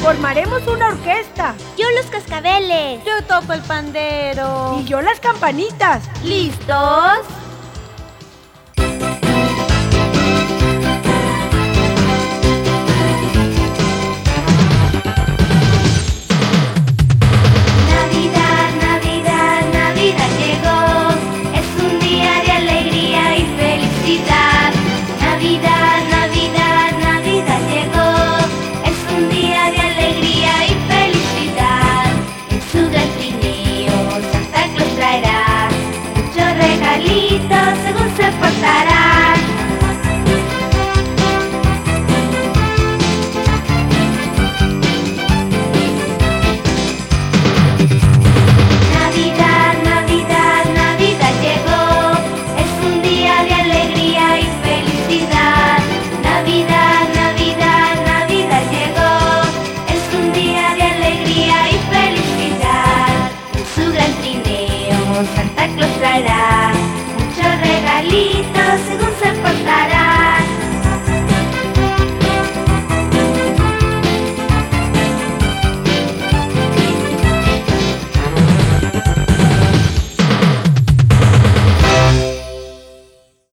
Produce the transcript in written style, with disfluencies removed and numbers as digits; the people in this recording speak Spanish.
Formaremos una orquesta. Yo los cascabeles. Yo toco el pandero. Y yo las campanitas. ¿Listos?